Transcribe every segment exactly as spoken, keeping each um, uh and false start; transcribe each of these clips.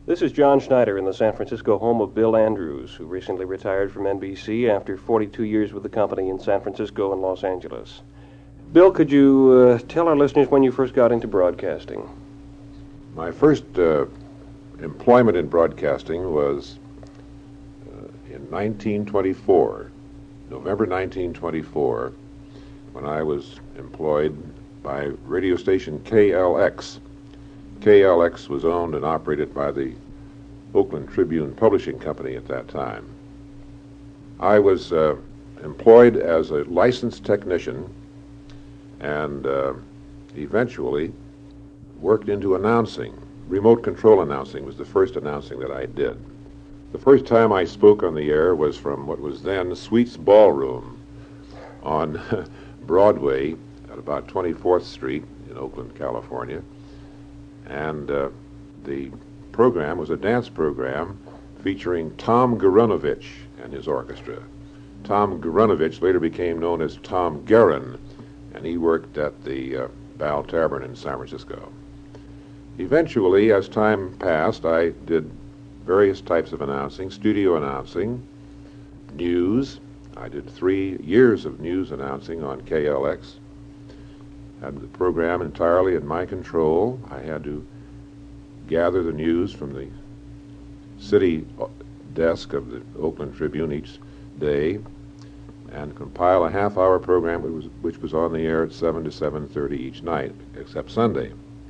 This is John Schneider in the San Francisco home of Bill Andrews, who recently retired from N B C after forty-two years with the company in San Francisco and Los Angeles. Bill, could you uh, tell our listeners when you first got into broadcasting? My first uh, employment in broadcasting was uh, in nineteen twenty-four, November nineteen twenty-four, when I was employed by radio station K L X. K L X was owned and operated by the Oakland Tribune Publishing Company at that time. I was uh, employed as a licensed technician and uh, eventually worked into announcing. Remote control announcing was the first announcing that I did. The first time I spoke on the air was from what was then Sweet's Ballroom on Broadway at about twenty-fourth Street in Oakland, California. And uh, the program was a dance program featuring Tom Garunovich and his orchestra. Tom Garunovich later became known as Tom Guerin, and he worked at the uh, Bal Tavern in San Francisco. Eventually, as time passed, I did various types of announcing, studio announcing, news. I did three years of news announcing on K L X. Had the program entirely in my control. I had to gather the news from the city desk of the Oakland Tribune each day and compile a half-hour program which was, which was on the air at seven to seven thirty each night, except Sunday.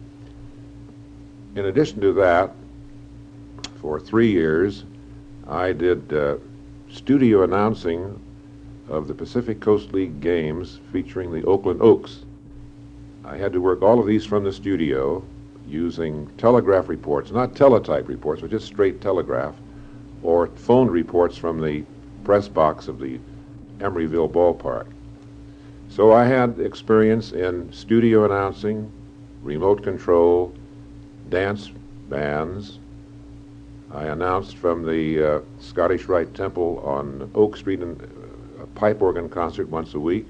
In addition to that, for three years, I did uh, studio announcing of the Pacific Coast League games featuring the Oakland Oaks. I had to work all of these from the studio using telegraph reports, not teletype reports, but just straight telegraph, or phone reports from the press box of the Emeryville ballpark. So I had experience in studio announcing, remote control, dance bands. I announced from the uh, Scottish Rite Temple on Oak Street in a pipe organ concert once a week.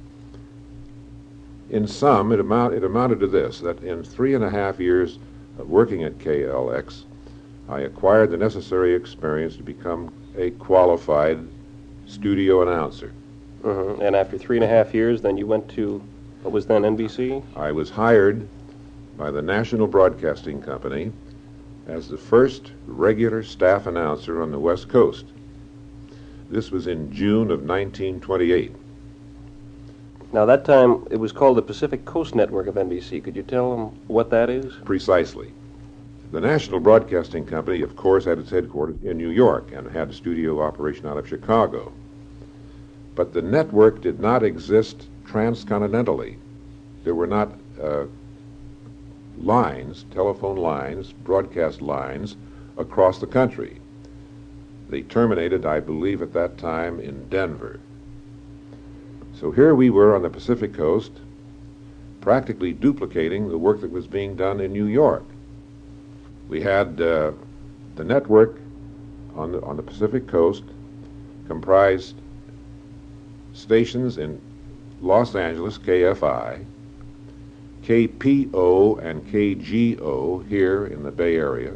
In sum, it, amount, it amounted to this, that in three and a half years of working at K L X, I acquired the necessary experience to become a qualified studio announcer. Mm-hmm. And after three and a half years, then you went to what was then N B C? I was hired by the National Broadcasting Company as the first regular staff announcer on the West Coast. This was in June of nineteen twenty-eight. Now, that time, it was called the Pacific Coast Network of N B C. Could you tell them what that is? Precisely. The National Broadcasting Company, of course, had its headquarters in New York and had a studio operation out of Chicago. But the network did not exist transcontinentally. There were not uh, lines, telephone lines, broadcast lines across the country. They terminated, I believe, at that time in Denver. So here we were on the Pacific Coast, practically duplicating the work that was being done in New York. We had uh, the network on the, on the Pacific Coast comprised stations in Los Angeles, K F I, K P O and K G O here in the Bay Area,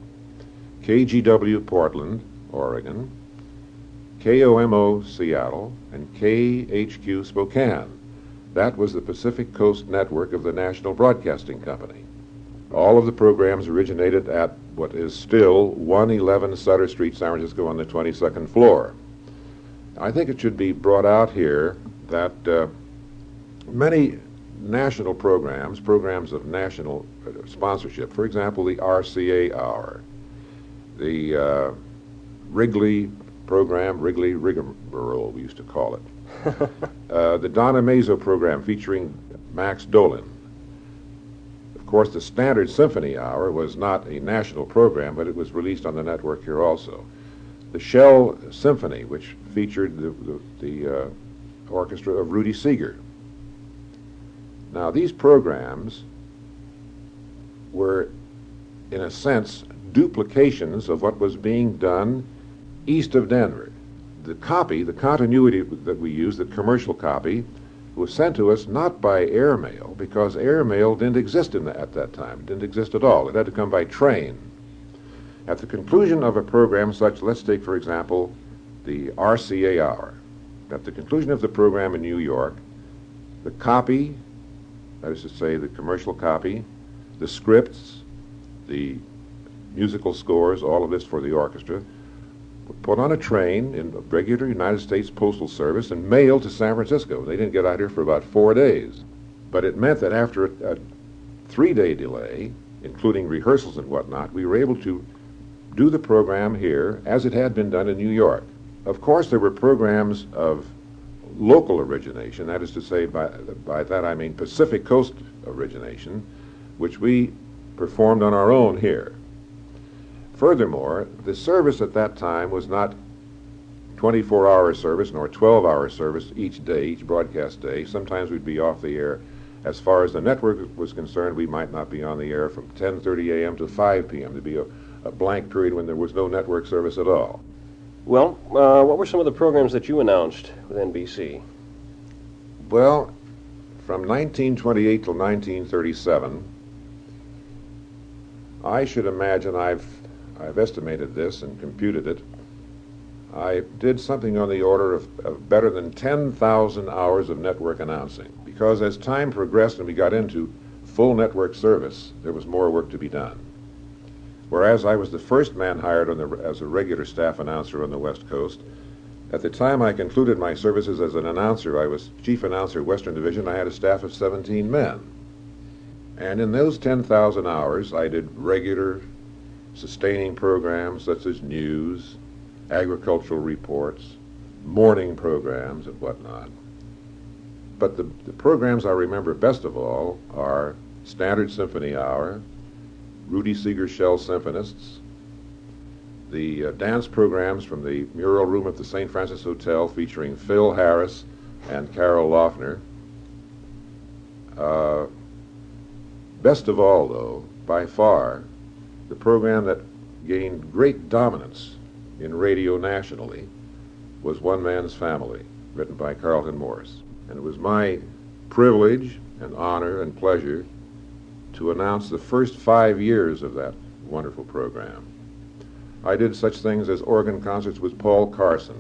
K G W Portland, Oregon, K O M O Seattle, and K H Q Spokane. That was the Pacific Coast Network of the National Broadcasting Company. All of the programs originated at what is still one eleven Sutter Street, San Francisco, on the twenty-second floor. I think it should be brought out here that uh, many national programs, programs of national uh, sponsorship, for example, the R C A Hour, the uh, Wrigley program, Wrigley Rigmarole, we used to call it, uh, the Donna Mazo program featuring Max Dolan. Of course, the Standard Symphony Hour was not a national program, but it was released on the network here also. The Shell Symphony, which featured the, the, the uh, orchestra of Rudy Seeger. Now, these programs were, in a sense, duplications of what was being done east of Denver. The copy, the continuity that we used, the commercial copy, was sent to us not by airmail, because airmail didn't exist in the, at that time. It didn't exist at all. It had to come by train. At the conclusion of a program such, let's take, for example, the R C A Hour. At the conclusion of the program in New York, the copy, that is to say, the commercial copy, the scripts, the musical scores, all of this for the orchestra, were put on a train in a regular United States Postal Service and mailed to San Francisco. They didn't get out here for about four days. But it meant that after a, a three-day delay, including rehearsals and whatnot, we were able to do the program here as it had been done in New York. Of course, there were programs of local origination, that is to say, by, by that I mean Pacific Coast origination, which we performed on our own here. Furthermore, the service at that time was not twenty-four hour service nor twelve hour service each day, each broadcast day. Sometimes we'd be off the air. As far as the network was concerned, we might not be on the air from ten thirty a m to five p m There'd be a, a blank period when there was no network service at all. Well, uh, what were some of the programs that you announced with N B C? Well, from nineteen twenty-eight till nineteen thirty-seven, I should imagine I've I've estimated this and computed it. I did something on the order of, of better than ten thousand hours of network announcing, because as time progressed and we got into full network service, there was more work to be done. Whereas I was the first man hired on the, as a regular staff announcer on the West Coast, at the time I concluded my services as an announcer, I was chief announcer, Western Division. I had a staff of seventeen men. And in those ten thousand hours, I did regular sustaining programs such as news, agricultural reports, morning programs, and whatnot. But the, the programs I remember best of all are Standard Symphony Hour, Rudy Seeger Shell Symphonists, the uh, dance programs from the Mural Room at the Saint Francis Hotel featuring Phil Harris and Carol Loeffner. Uh, best of all, though, by far, the program that gained great dominance in radio nationally was One Man's Family, written by Carlton Morris. And it was my privilege and honor and pleasure to announce the first five years of that wonderful program. I did such things as organ concerts with Paul Carson.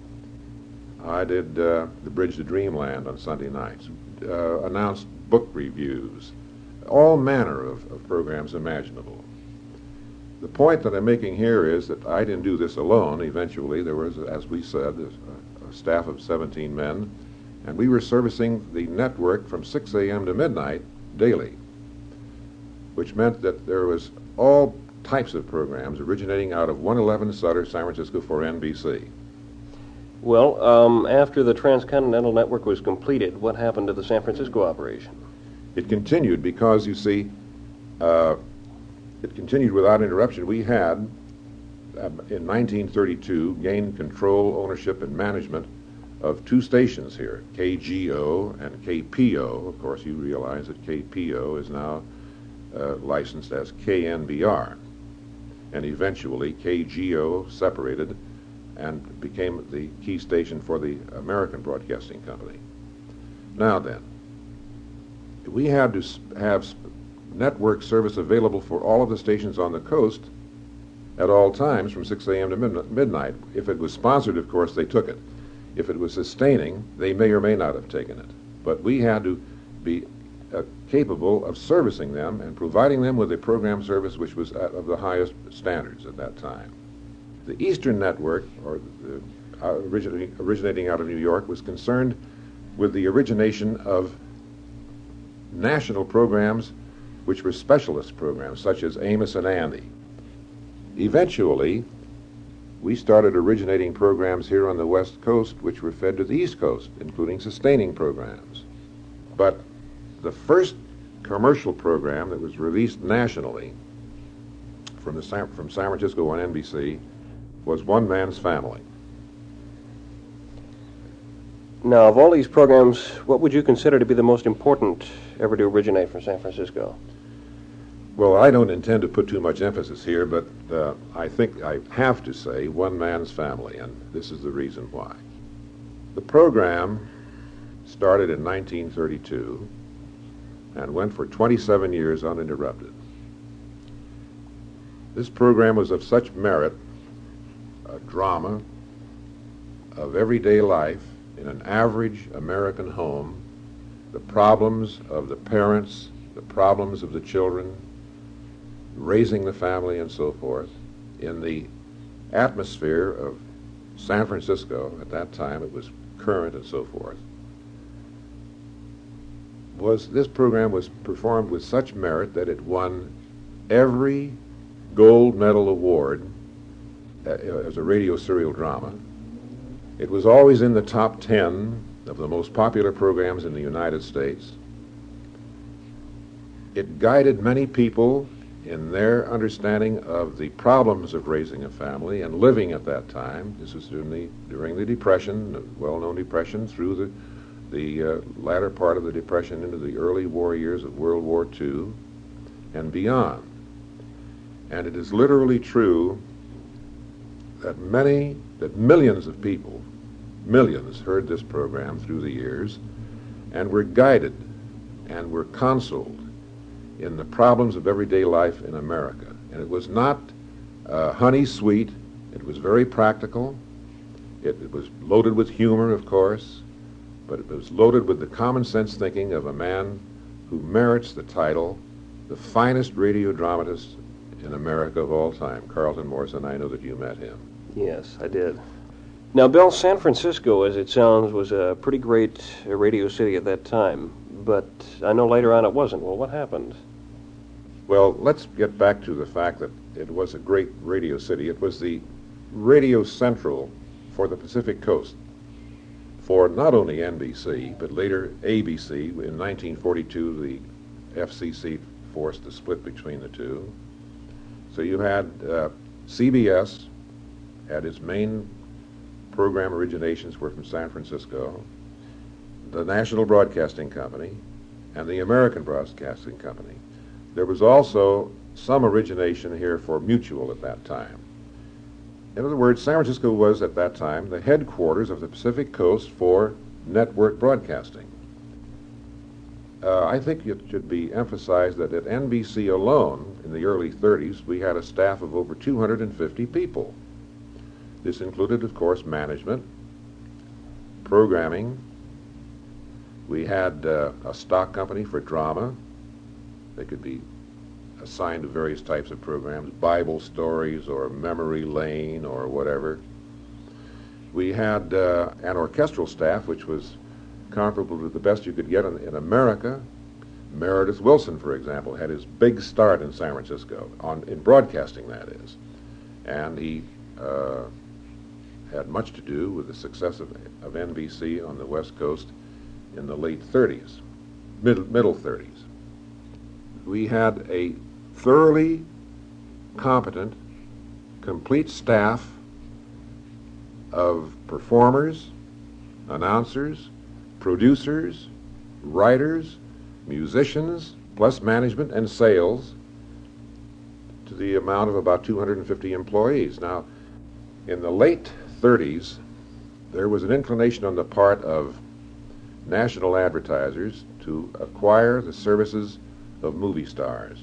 I did uh, The Bridge to Dreamland on Sunday nights, uh, announced book reviews, all manner of, of programs imaginable. The point that I'm making here is that I didn't do this alone. Eventually, there was, as we said, a, a staff of seventeen men, and we were servicing the network from six a m to midnight daily, which meant that there was all types of programs originating out of one eleven Sutter, San Francisco, for N B C. Well, um, after the Transcontinental Network was completed, what happened to the San Francisco operation? It continued because, you see, uh, it continued without interruption. We had, uh, in nineteen thirty-two, gained control, ownership, and management of two stations here, K G O and K P O. Of course, you realize that K P O is now uh, licensed as K N B R. And eventually, K G O separated and became the key station for the American Broadcasting Company. Now then, we had to have network service available for all of the stations on the coast at all times from six a m to midnight. If it was sponsored, of course, they took it. If it was sustaining, they may or may not have taken it. But we had to be uh, capable of servicing them and providing them with a program service which was at, of the highest standards at that time. The Eastern Network, or the, uh, originating, originating out of New York, was concerned with the origination of national programs which were specialist programs, such as Amos and Andy. Eventually, we started originating programs here on the West Coast which were fed to the East Coast, including sustaining programs. But the first commercial program that was released nationally from, the San, from San Francisco on N B C was One Man's Family. Now, of all these programs, what would you consider to be the most important ever to originate from San Francisco? Well, I don't intend to put too much emphasis here, but uh, I think I have to say One Man's Family, and this is the reason why. The program started in nineteen thirty-two and went for twenty-seven years uninterrupted. This program was of such merit, a drama of everyday life in an average American home, the problems of the parents, the problems of the children, raising the family and so forth, in the atmosphere of San Francisco at that time. It was current and so forth. Was this program was performed with such merit that it won every gold medal award as a radio serial drama. It was always in the top ten of the most popular programs in the United States. It guided many people in their understanding of the problems of raising a family and living at that time. This was during the, during the Depression, the well-known Depression, through the, the uh, latter part of the Depression into the early war years of World War Two and beyond. And it is literally true that many, that millions of people, millions heard this program through the years and were guided and were consoled in the problems of everyday life in America. And it was not uh, honey sweet. It was very practical. It, it was loaded with humor, of course, but it was loaded with the common sense thinking of a man who merits the title, the finest radio dramatist in America of all time, Carlton Morrison. I know that you met him. Yes, I did. Now, Bill, San Francisco, as it sounds, was a pretty great uh, radio city at that time, but I know later on it wasn't. Well, what happened? Well, let's get back to the fact that it was a great radio city. It was the radio central for the Pacific Coast, for not only N B C, but later A B C. In nineteen forty-two, the F C C forced the split between the two. So you had uh, C B S, had its main program originations were from San Francisco, the National Broadcasting Company, and the American Broadcasting Company. There was also some origination here for Mutual at that time. In other words, San Francisco was at that time the headquarters of the Pacific Coast for network broadcasting. Uh, I think it should be emphasized that at N B C alone, in the early thirties, we had a staff of over two hundred fifty people. This included, of course, management, programming. We had uh, a stock company for drama. They could be assigned to various types of programs, Bible stories or Memory Lane or whatever. We had uh, an orchestral staff, which was comparable to the best you could get in, in America. Meredith Willson, for example, had his big start in San Francisco, on in broadcasting, that is. And he uh, had much to do with the success of, of N B C on the West Coast in the late thirties, middle, middle thirties. We had a thoroughly competent, complete staff of performers, announcers, producers, writers, musicians, plus management and sales, to the amount of about two hundred fifty employees. Now, in the late thirties, there was an inclination on the part of national advertisers to acquire the services of movie stars,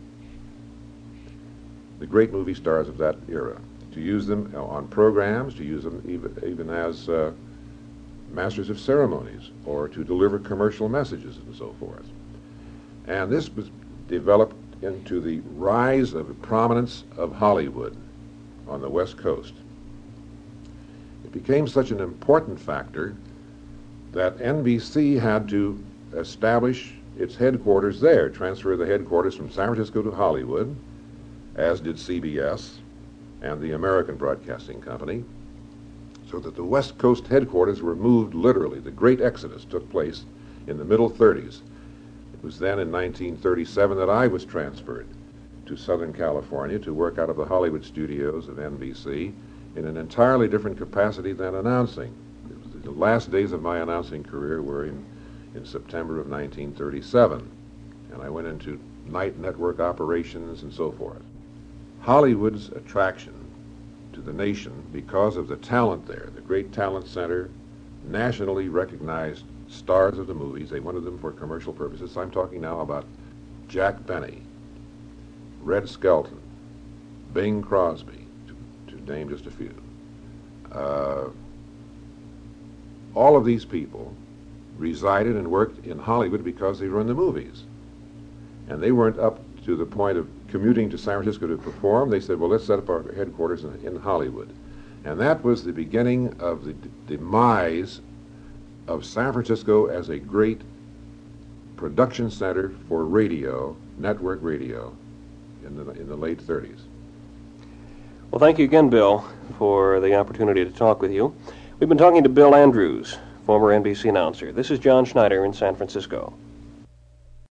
the great movie stars of that era, to use them on programs, to use them even, even as uh, masters of ceremonies, or to deliver commercial messages and so forth. And this was developed into the rise of the prominence of Hollywood on the West Coast. It became such an important factor that N B C had to establish its headquarters there, transfer the headquarters from San Francisco to Hollywood, as did C B S and the American Broadcasting Company, so that the West Coast headquarters were moved literally. The great exodus took place in the middle thirties. It was then in nineteen thirty-seven that I was transferred to Southern California to work out of the Hollywood studios of N B C in an entirely different capacity than announcing. It was the last days of my announcing career were in, in September of nineteen thirty-seven, and I went into night network operations and so forth. Hollywood's attraction to the nation because of the talent there, the great talent center, nationally recognized stars of the movies. They wanted them for commercial purposes. I'm talking now about Jack Benny, Red Skelton, Bing Crosby, to, to name just a few. Uh, all of these people resided and worked in Hollywood because they were in the movies. And they weren't up to the point of commuting to San Francisco to perform. They said, well, let's set up our headquarters in, in Hollywood. And that was the beginning of the d- demise of San Francisco as a great production center for radio, network radio, in the, in the late thirties. Well, thank you again, Bill, for the opportunity to talk with you. We've been talking to Bill Andrews, former N B C announcer. This is John Schneider in San Francisco.